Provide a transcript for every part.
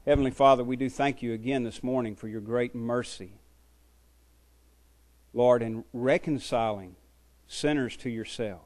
Heavenly Father, we do thank you again this morning for your great mercy, Lord, in reconciling sinners to yourself.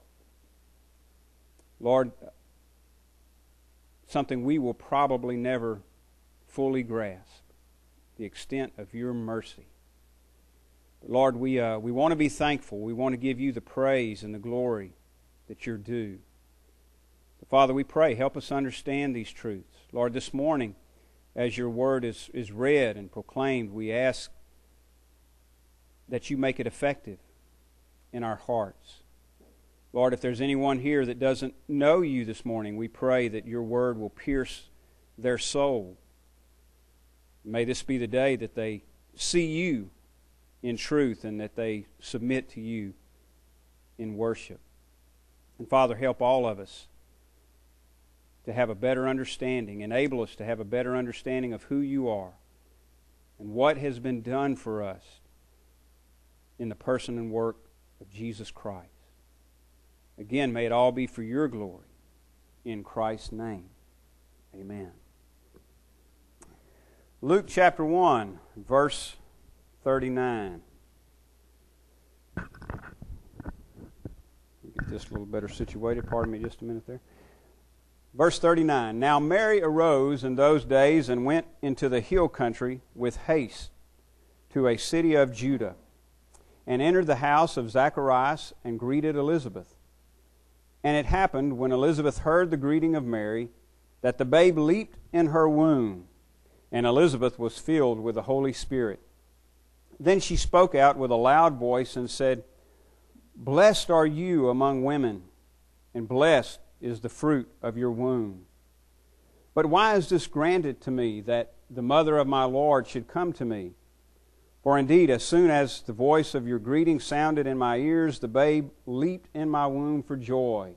Lord, something we will probably never fully grasp, the extent of your mercy. But Lord, we want to be thankful. We want to give you the praise and the glory that you're due. So Father, we pray, help us understand these truths. Lord, this morning, as your word is read and proclaimed, we ask that you make it effective in our hearts. Lord, if there's anyone here that doesn't know you this morning, we pray that your word will pierce their soul. May this be the day that they see you in truth and that they submit to you in worship. And Father, help all of us to have a better understanding. Enable us to have a better understanding of who you are and what has been done for us in the person and work of Jesus Christ. Again, may it all be for your glory. In Christ's name, amen. Luke chapter 1, verse 39. Get this a little better situated. Pardon me just a minute there. Verse 39, Now Mary arose in those days and went into the hill country with haste to a city of Judah, and entered the house of Zacharias and greeted Elizabeth. And it happened, when Elizabeth heard the greeting of Mary, that the babe leaped in her womb, and Elizabeth was filled with the Holy Spirit. Then she spoke out with a loud voice and said, Blessed are you among women, and blessed is the fruit of your womb. But why is this granted to me, that the mother of my Lord should come to me? For indeed, as soon as the voice of your greeting sounded in my ears, the babe leaped in my womb for joy.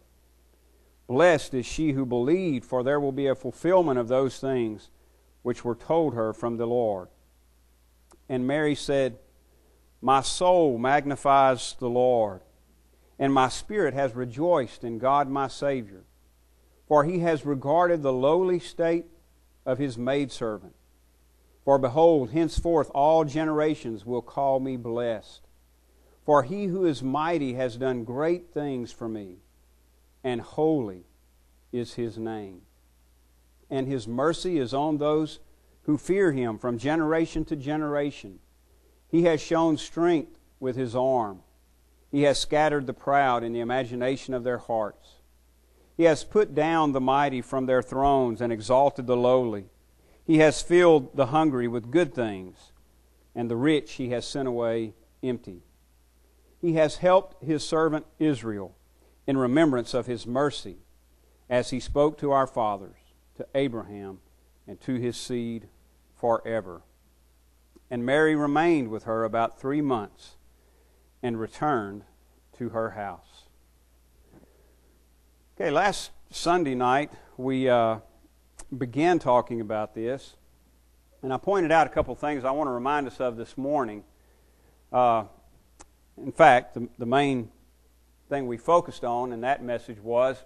Blessed is she who believed, for there will be a fulfillment of those things which were told her from the Lord. And Mary said, My soul magnifies the Lord, and my spirit has rejoiced in God my Savior, for he has regarded the lowly state of his maidservant. For behold, henceforth all generations will call me blessed. For he who is mighty has done great things for me, and holy is his name. And his mercy is on those who fear him from generation to generation. He has shown strength with his arm. He has scattered the proud in the imagination of their hearts. He has put down the mighty from their thrones and exalted the lowly. He has filled the hungry with good things, and the rich he has sent away empty. He has helped his servant Israel in remembrance of his mercy, as he spoke to our fathers, to Abraham, and to his seed forever. And Mary remained with her about 3 months, and returned to her house. Okay, last Sunday night we began talking about this, and I pointed out a couple things I want to remind us of this morning. In fact, the main thing we focused on in that message was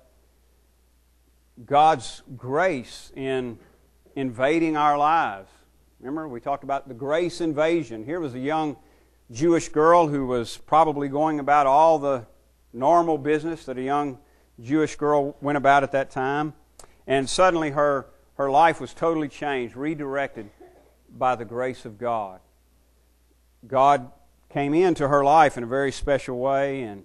God's grace in invading our lives. Remember, we talked about the grace invasion. Here was a young Jewish girl who was probably going about all the normal business that a young Jewish girl went about at that time. And suddenly her life was totally changed, redirected by the grace of God. God came into her life in a very special way and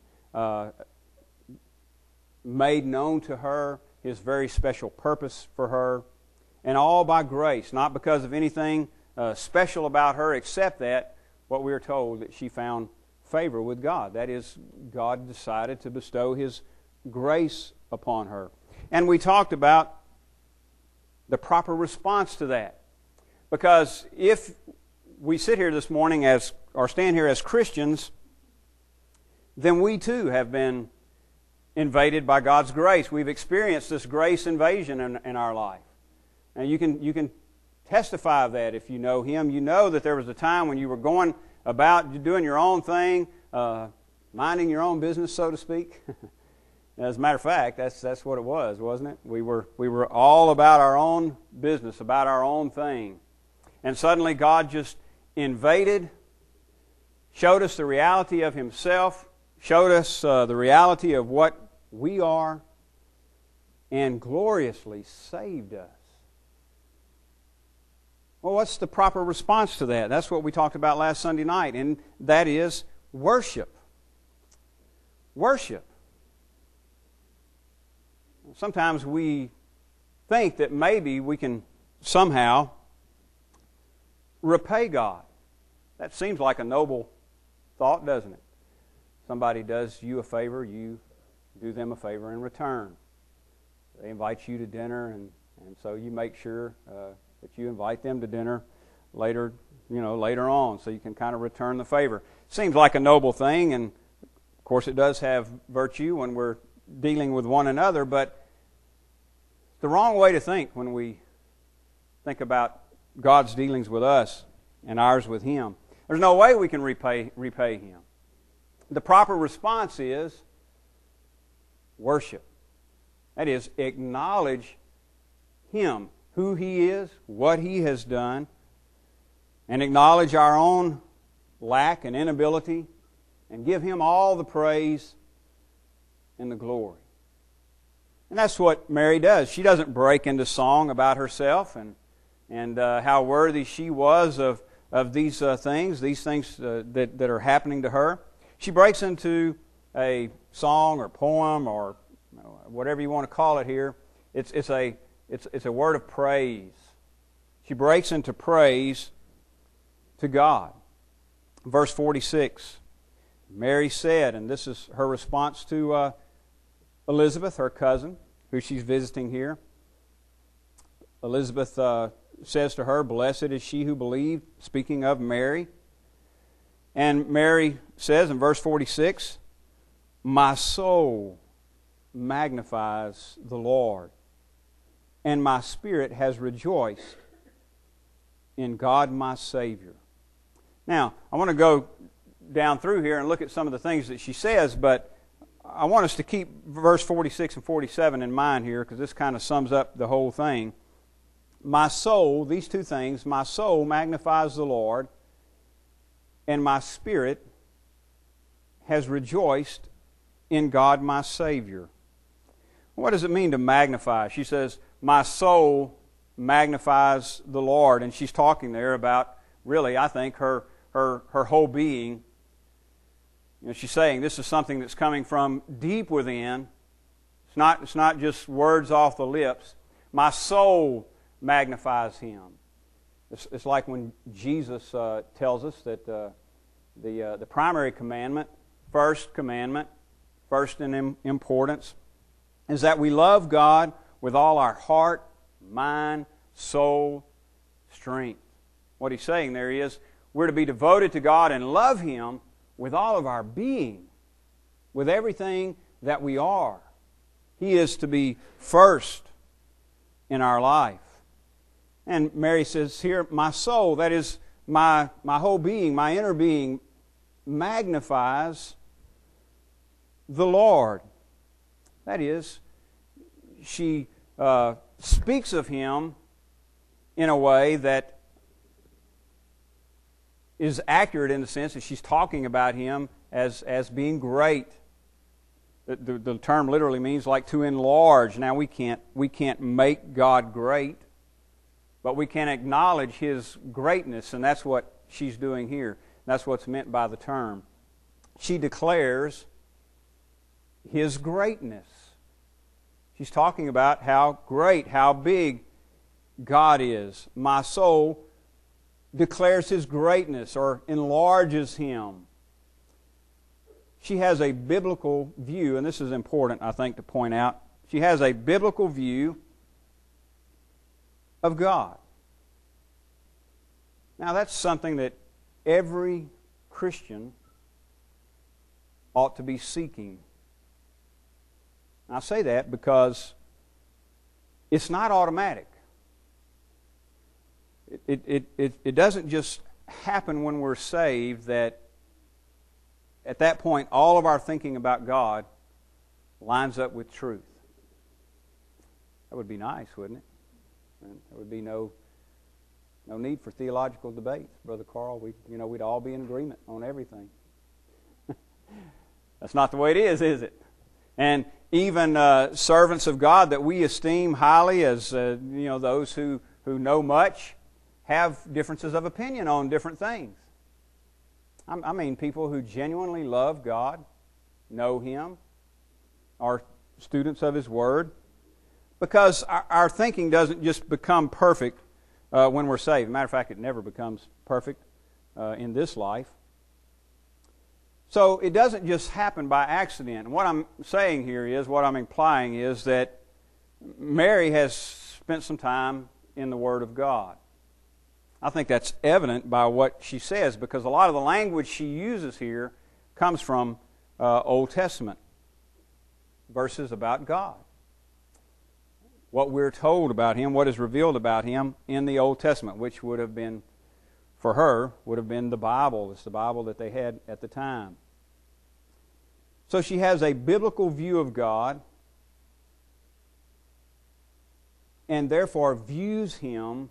made known to her His very special purpose for her. And all by grace, not because of anything special about her, except that what we are told, that she found favor with God. That is, God decided to bestow His grace upon her. And we talked about the proper response to that. Because if we sit here this morning or stand here as Christians, then we too have been invaded by God's grace. We've experienced this grace invasion in our life. And you can testify of that if you know Him. You know that there was a time when you were going about doing your own thing, minding your own business, so to speak. As a matter of fact, that's what it was, wasn't it? We were all about our own business, about our own thing. And suddenly God just invaded, showed us the reality of Himself, showed us the reality of what we are, and gloriously saved us. Well, what's the proper response to that? That's what we talked about last Sunday night, and that is worship. Worship. Sometimes we think that maybe we can somehow repay God. That seems like a noble thought, doesn't it? Somebody does you a favor, you do them a favor in return. They invite you to dinner, and so you make sure that you invite them to dinner later on, so you can kind of return the favor. Seems like a noble thing, and of course it does have virtue when we're dealing with one another, but the wrong way to think when we think about God's dealings with us and ours with Him. There's no way we can repay Him. The proper response is worship. That is, acknowledge Him, who He is, what He has done, and acknowledge our own lack and inability, and give Him all the praise and the glory. And that's what Mary does. She doesn't break into song about herself and how worthy she was of these things that are happening to her. She breaks into a song or poem or whatever you want to call it here. It's a word of praise. She breaks into praise to God. Verse 46, Mary said, and this is her response to Elizabeth, her cousin, who she's visiting here. Elizabeth says to her, "Blessed is she who believed," speaking of Mary. And Mary says in verse 46, "My soul magnifies the Lord, and my spirit has rejoiced in God my Savior." Now, I want to go down through here and look at some of the things that she says, but I want us to keep verse 46 and 47 in mind here, because this kind of sums up the whole thing. My soul, these two things, my soul magnifies the Lord, and my spirit has rejoiced in God my Savior. What does it mean to magnify? She says, my soul magnifies the Lord, and she's talking there about, really, I think, her whole being. She's saying this is something that's coming from deep within. It's not just words off the lips. My soul magnifies Him. It's like when Jesus tells us that the primary commandment, first in importance, is that we love God with all our heart, mind, soul, strength. What He's saying there is we're to be devoted to God and love Him with all of our being, with everything that we are. He is to be first in our life. And Mary says here, my soul, that is my whole being, my inner being, magnifies the Lord. That is, she speaks of Him in a way that is accurate in the sense that she's talking about Him as being great. The term literally means like to enlarge. Now we can't make God great, but we can acknowledge His greatness, and that's what she's doing here. That's what's meant by the term. She declares His greatness. She's talking about how great, how big God is. My soul declares His greatness or enlarges Him. She has a biblical view, and this is important, I think, to point out. She has a biblical view of God. Now, that's something that every Christian ought to be seeking. I say that because it's not automatic. It doesn't just happen when we're saved that at that point all of our thinking about God lines up with truth. That would be nice, wouldn't it? And there would be no need for theological debates, Brother Carl. We'd all be in agreement on everything. That's not the way it is it? And even servants of God that we esteem highly as those who know much have differences of opinion on different things. I mean people who genuinely love God, know Him, are students of His Word, because our thinking doesn't just become perfect when we're saved. As a matter of fact, it never becomes perfect in this life. So it doesn't just happen by accident. And what I'm saying here is, what I'm implying is that Mary has spent some time in the Word of God. I think that's evident by what she says, because a lot of the language she uses here comes from Old Testament verses about God. What we're told about Him, what is revealed about Him in the Old Testament, which would have been, for her, would have been the Bible. It's the Bible that they had at the time. So she has a biblical view of God, and therefore views Him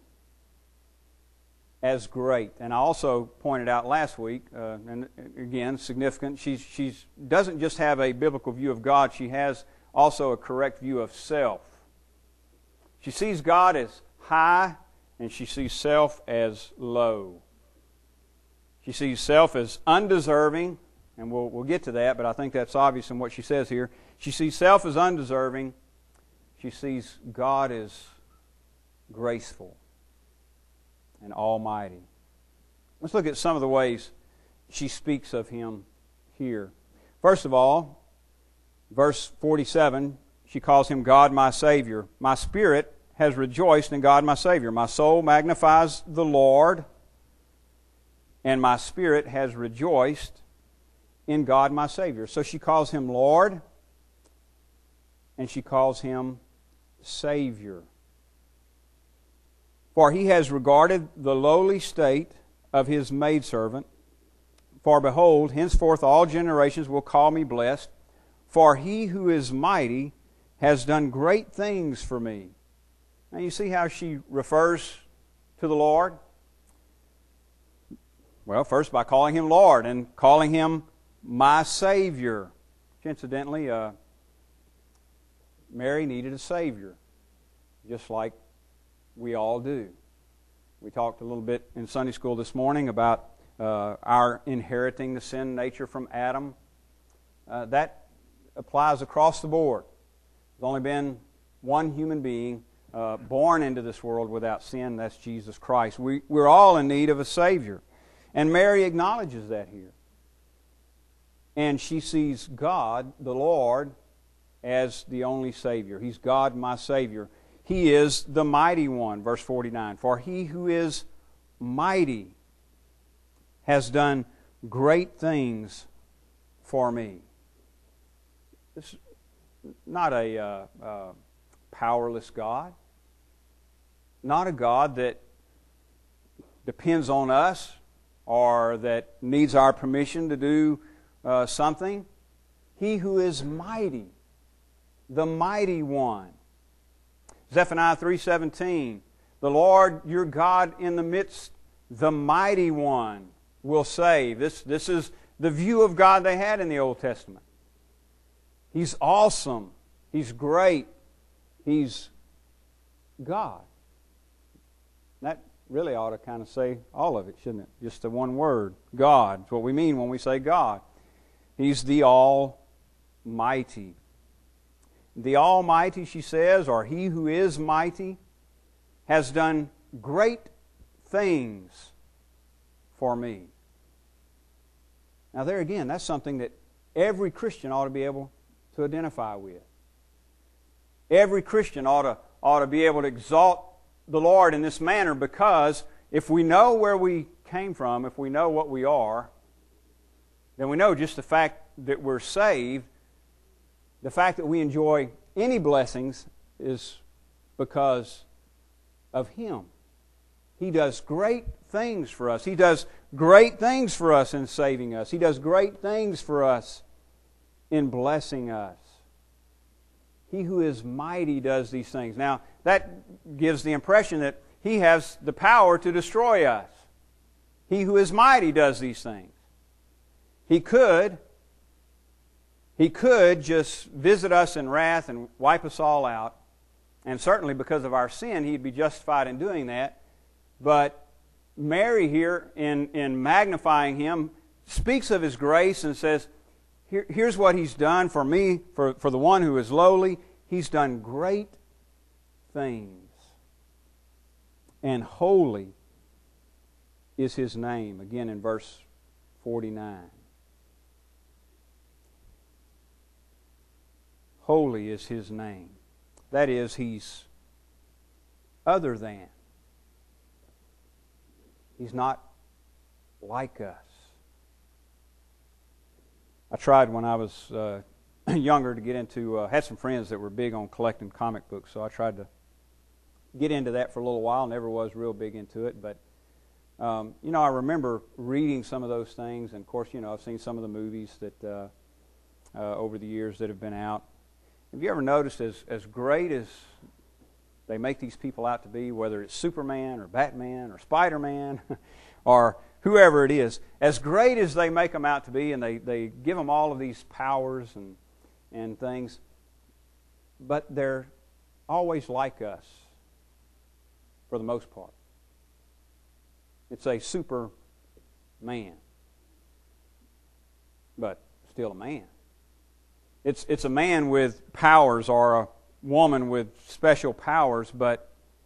as great. And I also pointed out last week, and again, significant, she doesn't just have a biblical view of God, she has also a correct view of self. She sees God as high, and she sees self as low. She sees self as undeserving, and we'll get to that, but I think that's obvious in what she says here. She sees self as undeserving. She sees God as graceful and almighty. Let's look at some of the ways she speaks of Him here. First of all, verse 47, she calls Him God my Savior. My spirit has rejoiced in God my Savior. My soul magnifies the Lord, and my spirit has rejoiced in God my Savior. So she calls Him Lord, and she calls Him Savior. For He has regarded the lowly state of His maidservant. For behold, henceforth all generations will call me blessed. For He who is mighty has done great things for me. Now you see how she refers to the Lord? Well, first by calling Him Lord and calling Him my Savior. Incidentally, Mary needed a Savior, just like we all do. We talked a little bit in Sunday school this morning about our inheriting the sin nature from Adam. That applies across the board. There's only been one human being born into this world without sin. That's Jesus Christ. We're all in need of a Savior. And Mary acknowledges that here. And she sees God, the Lord, as the only Savior. He's God, my Savior. He is the mighty one, verse 49. For He who is mighty has done great things for me. This is not a powerless God. Not a God that depends on us or that needs our permission to do something. He who is mighty, the mighty one. Zephaniah 3:17, the Lord your God in the midst, the mighty one will save. This is the view of God they had in the Old Testament. He's awesome. He's great. He's God. That really ought to kind of say all of it, shouldn't it? Just the one word, God. It's what we mean when we say God. He's the Almighty. The Almighty, she says, or He who is mighty, has done great things for me. Now there again, that's something that every Christian ought to be able to identify with. Every Christian ought to be able to exalt the Lord in this manner, because if we know where we came from, if we know what we are, then we know just the fact that we're saved, the fact that we enjoy any blessings is because of Him. He does great things for us. He does great things for us in saving us. He does great things for us in blessing us. He who is mighty does these things. Now, that gives the impression that He has the power to destroy us. He who is mighty does these things. He could just visit us in wrath and wipe us all out. And certainly because of our sin, He'd be justified in doing that. But Mary here, in magnifying Him, speaks of His grace and says, here's what He's done for me, for the one who is lowly. He's done great things. And holy is His name, again in verse 49. Holy is His name. That is, He's other than. He's not like us. I tried when I was younger to get into, had some friends that were big on collecting comic books, so I tried to get into that for a little while. Never was real big into it, but I remember reading some of those things, and of course, I've seen some of the movies that over the years that have been out. Have you ever noticed as great as they make these people out to be, whether it's Superman or Batman or Spider-Man or whoever it is, as great as they make them out to be, and they give them all of these powers and things, but they're always like us for the most part. It's a super man, but still a man. It's a man with powers or a woman with special powers, but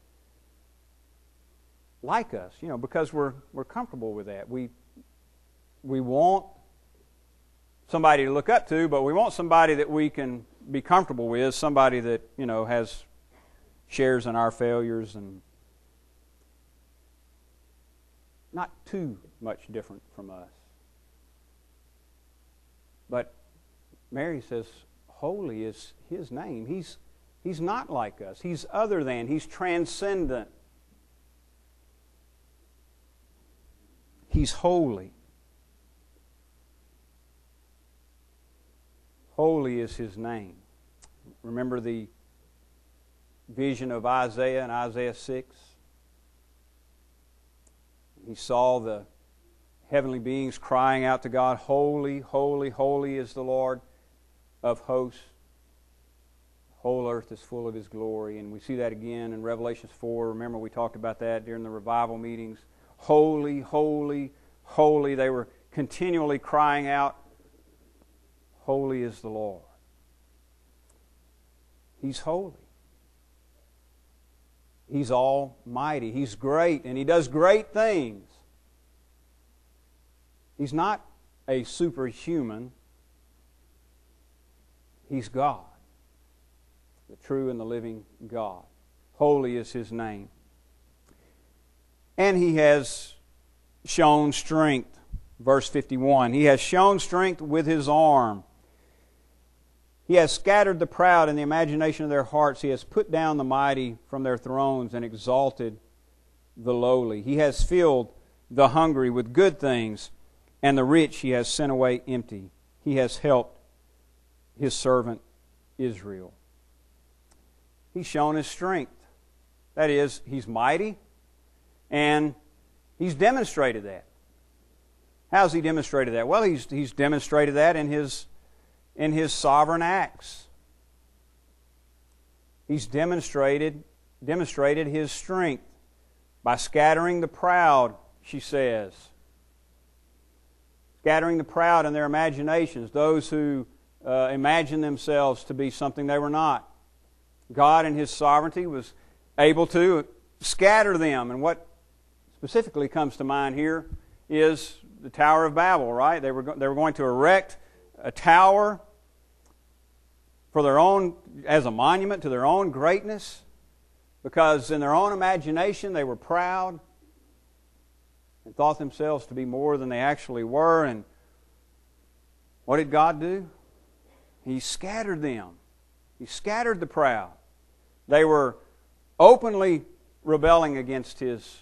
like us, because we're comfortable with that. We want somebody to look up to, but we want somebody that we can be comfortable with, somebody that, has shares in our failures and not too much different from us. But Mary says, holy is His name. He's not like us. He's other than. He's transcendent. He's holy. Holy is His name. Remember the vision of Isaiah in Isaiah 6? He saw the heavenly beings crying out to God, holy, holy, holy is the Lord of hosts. The whole earth is full of His glory. And we see that again in Revelation 4. Remember, we talked about that during the revival meetings. Holy, holy, holy. They were continually crying out, holy is the Lord. He's holy. He's almighty. He's great, and He does great things. He's not a superhuman. He's God, the true and the living God. Holy is His name. And He has shown strength. Verse 51, He has shown strength with His arm. He has scattered the proud in the imagination of their hearts. He has put down the mighty from their thrones and exalted the lowly. He has filled the hungry with good things, and the rich He has sent away empty. He has helped His servant Israel. He's shown His strength. That is, He's mighty, and He's demonstrated that. How's He demonstrated that? Well, He's demonstrated that in His sovereign acts. He's demonstrated His strength by scattering the proud, she says. Scattering the proud in their imaginations, those who imagine themselves to be something they were not. God in His sovereignty was able to scatter them. And what specifically comes to mind here is the Tower of Babel, right? They were going to erect a tower for their own, as a monument to their own greatness, because in their own imagination they were proud and thought themselves to be more than they actually were. And what did God do? He scattered them. He scattered the proud. They were openly rebelling against His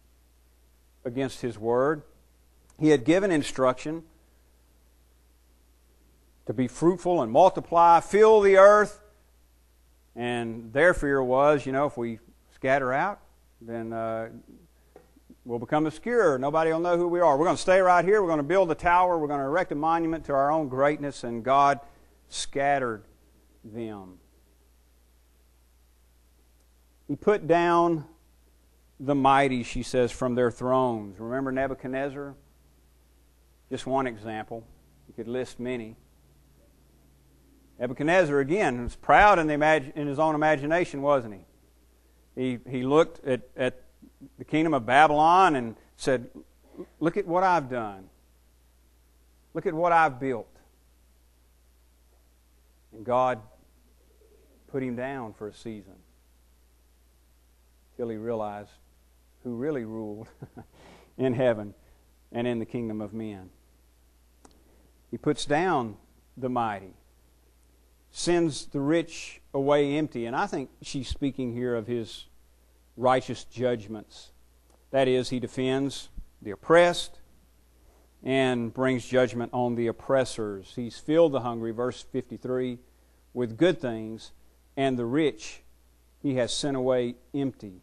word. He had given instruction to be fruitful and multiply, fill the earth, And their fear was, if we scatter out, then we'll become obscure. Nobody will know who we are. We're going to stay right here. We're going to build a tower. We're going to erect a monument to our own greatness. And God scattered them. He put down the mighty, she says, from their thrones. Remember Nebuchadnezzar? Just one example. You could list many. Nebuchadnezzar, again, was proud in his own imagination, wasn't he? He looked at the kingdom of Babylon and said, look at what I've done. Look at what I've built. And God put him down for a season till he realized who really ruled in heaven and in the kingdom of men. He puts down the mighty, sends the rich away empty. And I think she's speaking here of his righteous judgments. That is, he defends the oppressed and brings judgment on the oppressors. He's filled the hungry, verse 53, with good things, and the rich he has sent away empty.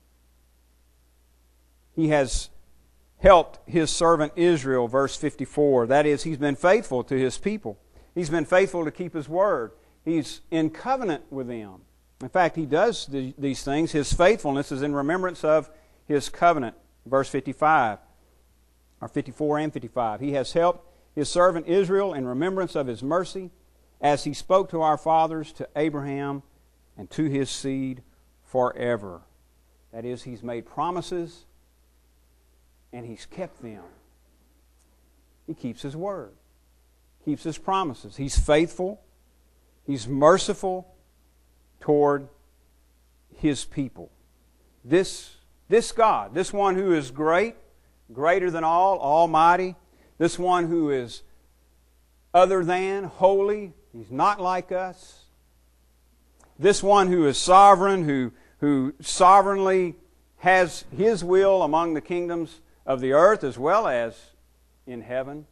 He has helped his servant Israel, verse 54. That is, he's been faithful to his people. He's been faithful to keep his word. He's in covenant with them. In fact, he does these things. His faithfulness is in remembrance of his covenant. Verse 55, or 54 and 55. He has helped his servant Israel in remembrance of his mercy, as he spoke to our fathers, to Abraham, and to his seed forever. That is, he's made promises, and he's kept them. He keeps his word, keeps his promises. He's faithful. He's merciful toward his people. This God, this one who is great, greater than all, almighty, this one who is other than, holy, he's not like us. This one who is sovereign, who sovereignly has his will among the kingdoms of the earth as well as in heaven,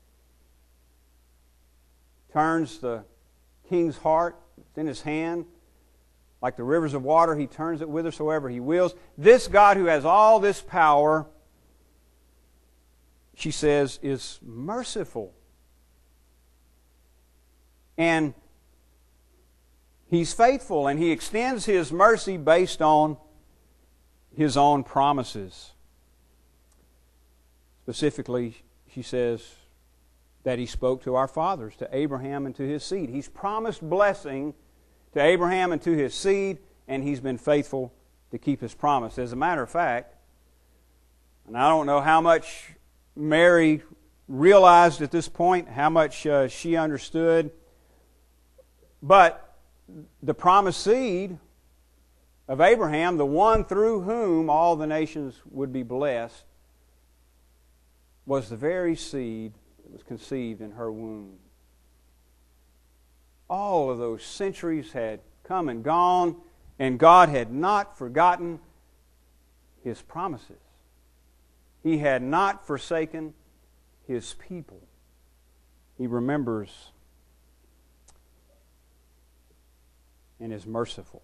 turns the king's heart, it's in his hand. Like the rivers of water, he turns it whithersoever he wills. This God who has all this power, she says, is merciful. And he's faithful, and he extends his mercy based on his own promises. Specifically, she says that he spoke to our fathers, to Abraham and to his seed. He's promised blessing to Abraham and to his seed, and he's been faithful to keep his promise. As a matter of fact, and I don't know how much Mary realized at this point, how much she understood, but the promised seed of Abraham, the one through whom all the nations would be blessed, was the very seed that was conceived in her womb. All of those centuries had come and gone, and God had not forgotten His promises. He had not forsaken His people. He remembers and is merciful.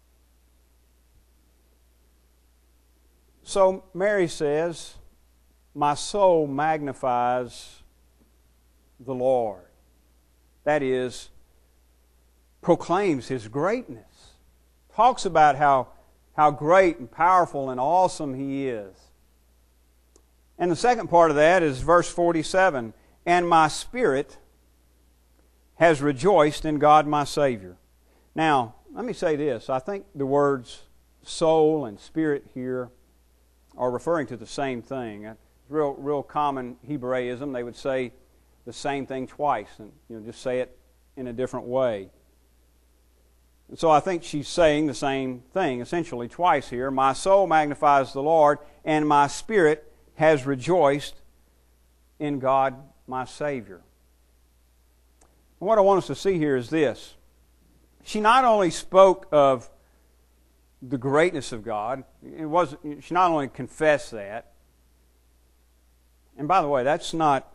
So Mary says, "My soul magnifies the Lord." That is, proclaims His greatness. Talks about how great and powerful and awesome He is. And the second part of that is verse 47. "And my spirit has rejoiced in God my Savior." Now, let me say this. I think the words soul and spirit here are referring to the same thing. It's real common Hebraism. They would say the same thing twice and just say it in a different way. And so I think she's saying the same thing essentially twice here. "My soul magnifies the Lord, and my spirit has rejoiced in God my Savior." And what I want us to see here is this. She not only spoke of the greatness of God, she not only confessed that, and by the way, that's not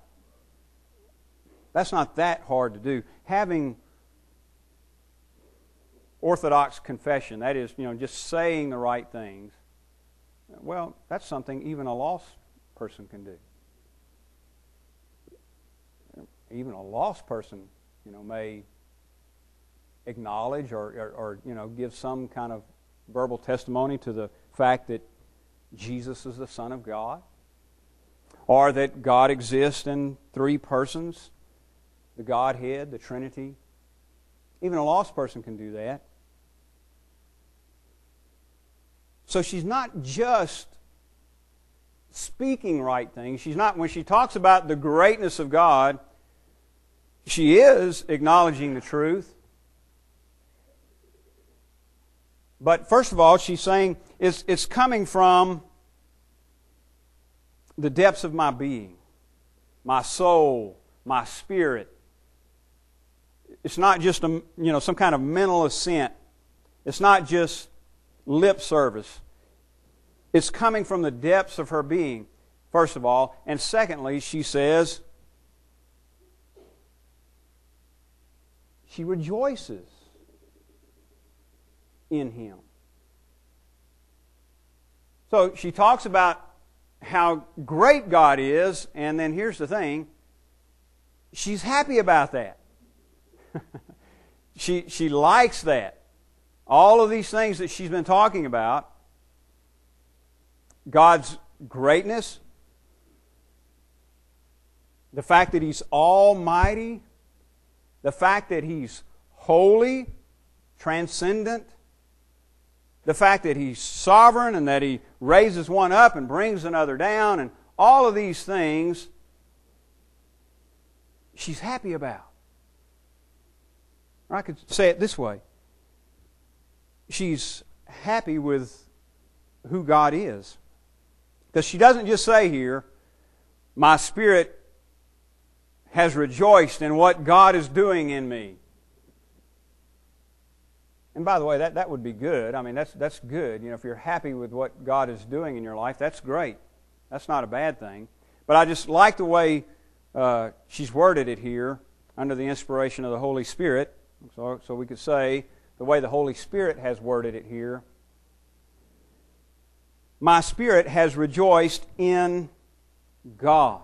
that hard to do. Having orthodox confession, that is, just saying the right things, well, that's something even a lost person can do. Even a lost person, may acknowledge or give some kind of verbal testimony to the fact that Jesus is the Son of God, or that God exists in three persons, the Godhead, the Trinity. Even a lost person can do that. So she's not just speaking right things. She's not, when she talks about the greatness of God, she is acknowledging the truth. But first of all, she's saying it's coming from the depths of my being, my soul, my spirit. It's not just some kind of mental assent. It's not just lip service. It's coming from the depths of her being, first of all. And secondly, she says, she rejoices in Him. So she talks about how great God is, and then here's the thing, she's happy about that. She likes that. All of these things that she's been talking about, God's greatness, the fact that He's almighty, the fact that He's holy, transcendent, the fact that He's sovereign and that He raises one up and brings another down, and all of these things she's happy about. Or I could say it this way. She's happy with who God is. Because she doesn't just say here, my spirit has rejoiced in what God is doing in me. And by the way, that would be good. I mean, that's good. If you're happy with what God is doing in your life, that's great. That's not a bad thing. But I just like the way she's worded it here under the inspiration of the Holy Spirit. So we could say the way the Holy Spirit has worded it here. My spirit has rejoiced in God.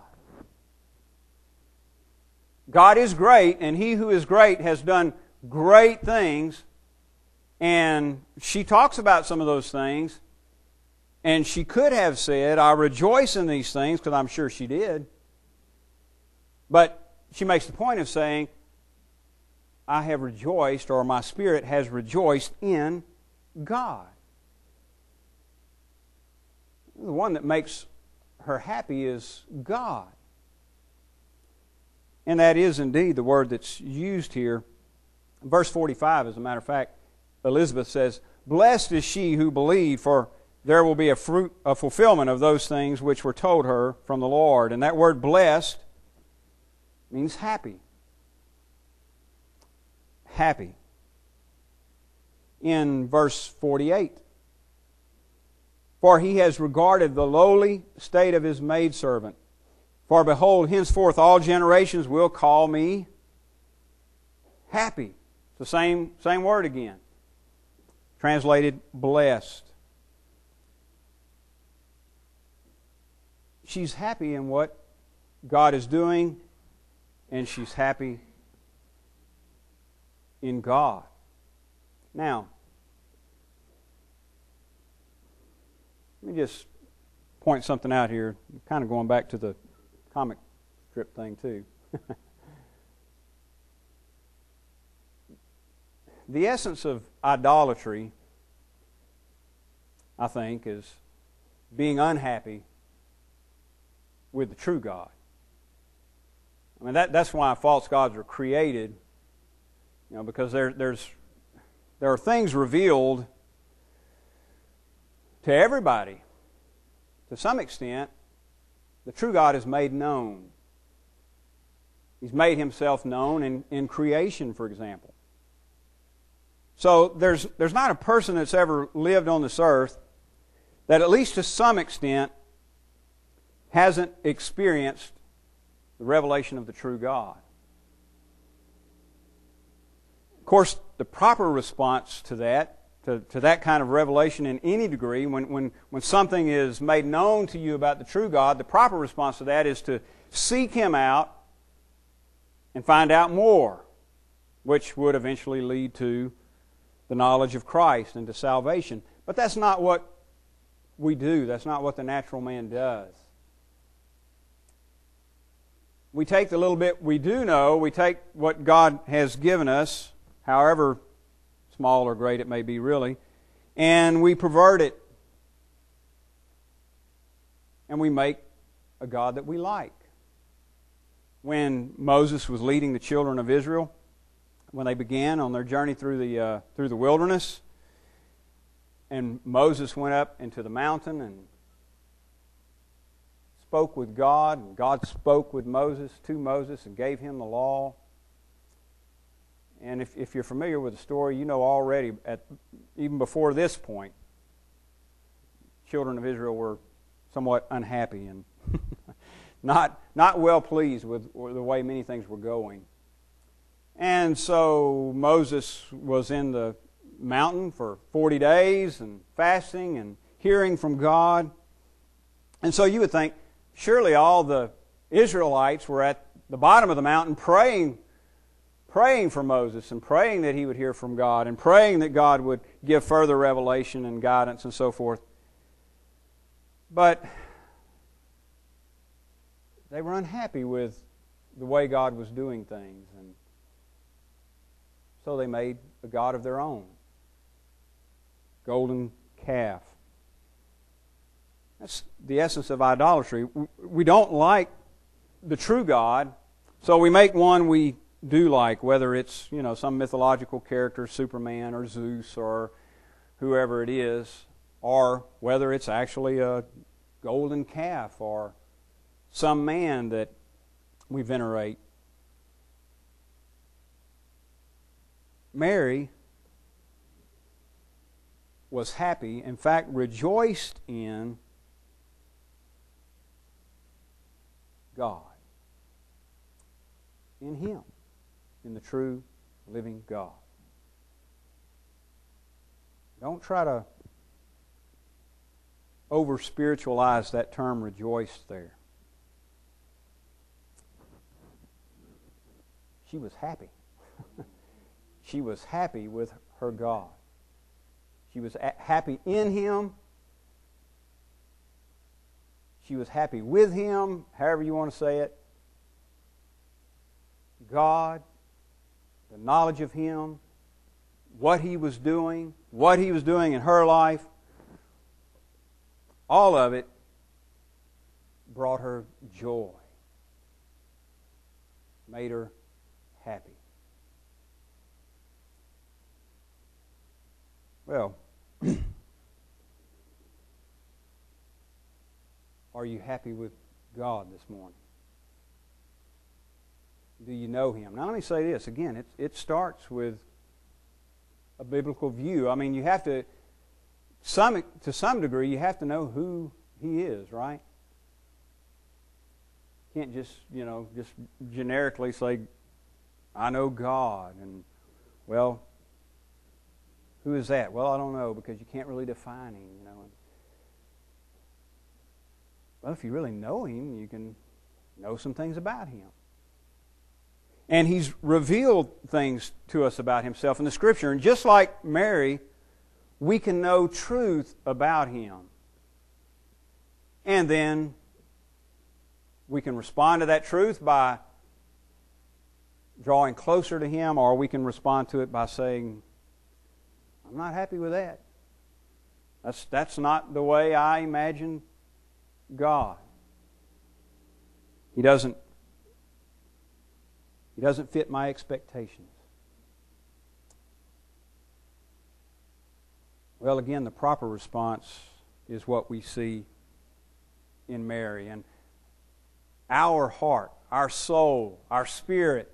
God is great, and He who is great has done great things. And she talks about some of those things. And she could have said, I rejoice in these things, because I'm sure she did. But she makes the point of saying, I have rejoiced, or my spirit has rejoiced in God. The one that makes her happy is God. And that is indeed the word that's used here. Verse 45, as a matter of fact, Elizabeth says, blessed is she who believed, for there will be a fulfillment of those things which were told her from the Lord. And that word blessed means happy. Happy. In verse 48, for He has regarded the lowly state of His maidservant. For behold, henceforth all generations will call me happy. It's the same word again. Translated blessed. She's happy in what God is doing, and she's happy in God. Now, let me just point something out here, kind of going back to the comic strip thing too. The essence of idolatry, I think, is being unhappy with the true God. I mean, that's why false gods are created, because there are things revealed to everybody. To some extent, the true God is made known. He's made Himself known in creation, for example. So there's not a person that's ever lived on this earth that, at least to some extent, hasn't experienced the revelation of the true God. Of course, the proper response to that, to that kind of revelation in any degree, when something is made known to you about the true God, the proper response to that is to seek Him out and find out more, which would eventually lead to the knowledge of Christ and to salvation. But that's not what we do. That's not what the natural man does. We take the little bit we do know, we take what God has given us, however small or great it may be really, and we pervert it. And we make a God that we like. When Moses was leading the children of Israel, when they began on their journey through the wilderness, and Moses went up into the mountain and spoke with God, and God spoke with Moses, to Moses, and gave him the law. And if you're familiar with the story, you know already, even before this point, children of Israel were somewhat unhappy and not well pleased with the way many things were going. And so Moses was in the mountain for 40 days and fasting and hearing from God. And so you would think, surely all the Israelites were at the bottom of the mountain praying for Moses and praying that he would hear from God and praying that God would give further revelation and guidance and so forth. But they were unhappy with the way God was doing things, and so they made a god of their own, golden calf. That's the essence of idolatry. We don't like the true God, so we make one we do like, whether it's, some mythological character, Superman or Zeus or whoever it is, or whether it's actually a golden calf or some man that we venerate. Mary was happy, in fact, rejoiced in God, in Him, in the true living God. Don't try to over-spiritualize that term rejoice there. She was happy. She was happy with her God. She was happy in Him. She was happy with Him, however you want to say it. God, the knowledge of Him, what He was doing in her life, all of it brought her joy, made her happy. Well, are you happy with God this morning? Do you know Him? Now let me say this again, it starts with a biblical view. I mean, you have to some degree, you have to know who He is, right? You can't just generically say, I know God, and, well, who is that? Well, I don't know, because you can't really define Him, Well, if you really know Him, you can know some things about Him. And He's revealed things to us about Himself in the Scripture. And just like Mary, we can know truth about Him. And then we can respond to that truth by drawing closer to Him, or we can respond to it by saying, I'm not happy with that. That's not the way I imagine God. He doesn't fit my expectations. Well, again, the proper response is what we see in Mary. And our heart, our soul, our spirit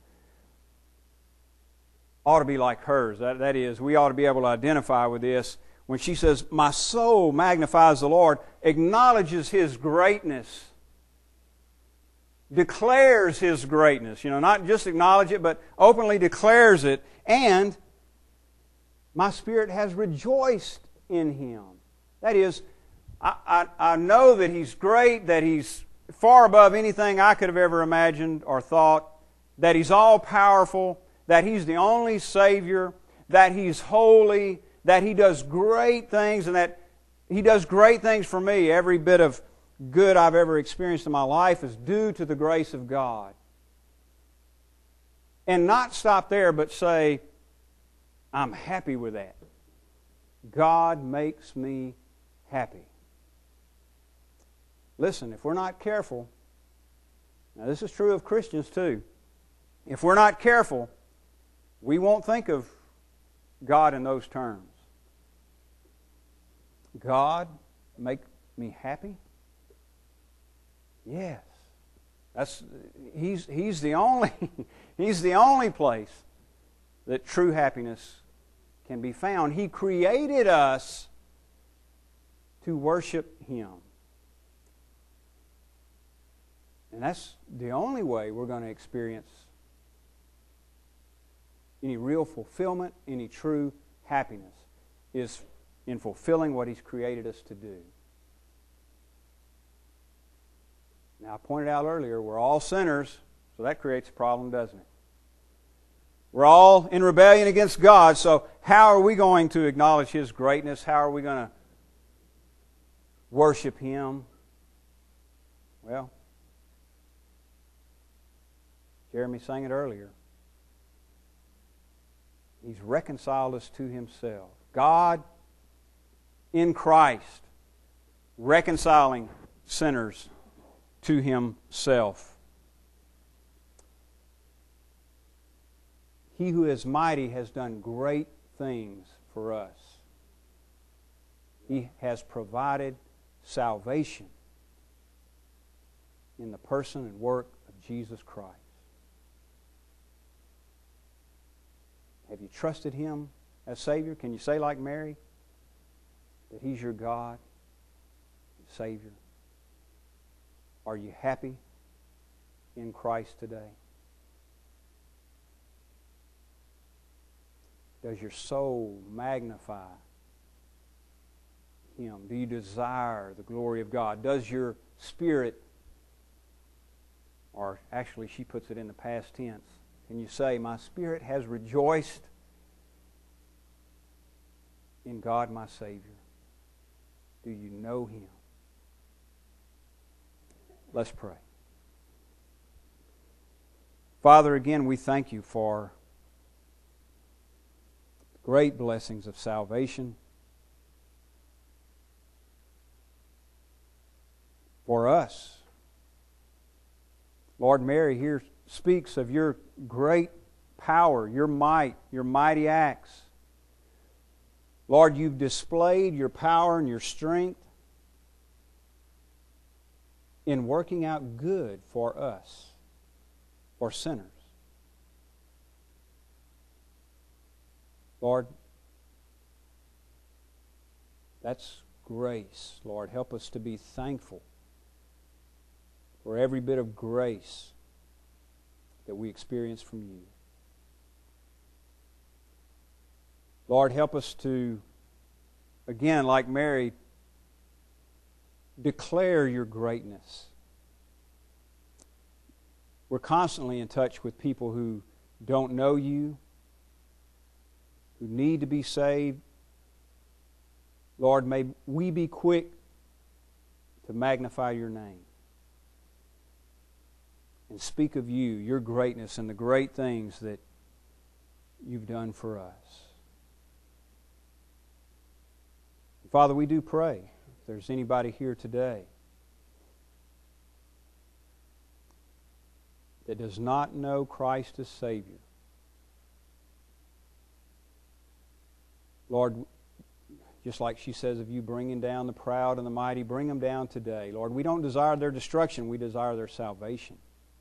ought to be like hers. That is, we ought to be able to identify with this. When she says, my soul magnifies the Lord, acknowledges His greatness, declares His greatness. Not just acknowledge it, but openly declares it. And my spirit has rejoiced in Him. That is, I know that He's great, that He's far above anything I could have ever imagined or thought, that He's all-powerful, that He's the only Savior, that He's holy, that He does great things, and that He does great things for me. Every bit of good I've ever experienced in my life is due to the grace of God. And not stop there, but say, I'm happy with that. God makes me happy. Listen, if we're not careful, now this is true of Christians too, if we're not careful, we won't think of God in those terms. God make me happy? Yes. He's the only He's the only place that true happiness can be found. He created us to worship Him. And that's the only way we're going to experience any real fulfillment, any true happiness, is in fulfilling what He's created us to do. Now, I pointed out earlier, we're all sinners, so that creates a problem, doesn't it? We're all in rebellion against God, so how are we going to acknowledge His greatness? How are we going to worship Him? Well, Jeremy sang it earlier. He's reconciled us to Himself. God in Christ, reconciling sinners to Himself. He who is mighty has done great things for us. He has provided salvation in the person and work of Jesus Christ. Have you trusted Him as Savior? Can you say like Mary that He's your God and Savior? Are you happy in Christ today? Does your soul magnify Him? Do you desire the glory of God? Does your spirit, or actually she puts it in the past tense, can you say, my spirit has rejoiced in God my Savior? Do you know Him? Let's pray. Father, again, we thank You for great blessings of salvation. For us. Lord, Mary here speaks of Your great power, Your might, Your mighty acts. Lord, You've displayed Your power and Your strength in working out good for us, for sinners. Lord, that's grace. Lord, help us to be thankful for every bit of grace that we experience from You. Lord, help us to, again, like Mary, declare Your greatness. We're constantly in touch with people who don't know You, who need to be saved. Lord, may we be quick to magnify Your name and speak of You, Your greatness, and the great things that You've done for us. Father, we do pray, if there's anybody here today that does not know Christ as Savior, Lord, just like she says of You bringing down the proud and the mighty, bring them down today. Lord, we don't desire their destruction, we desire their salvation.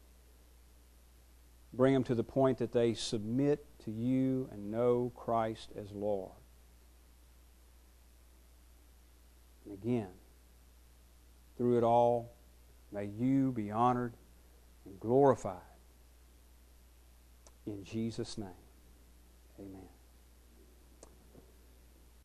Bring them to the point that they submit to You and know Christ as Lord. And again, through it all, may You be honored and glorified. In Jesus' name, amen.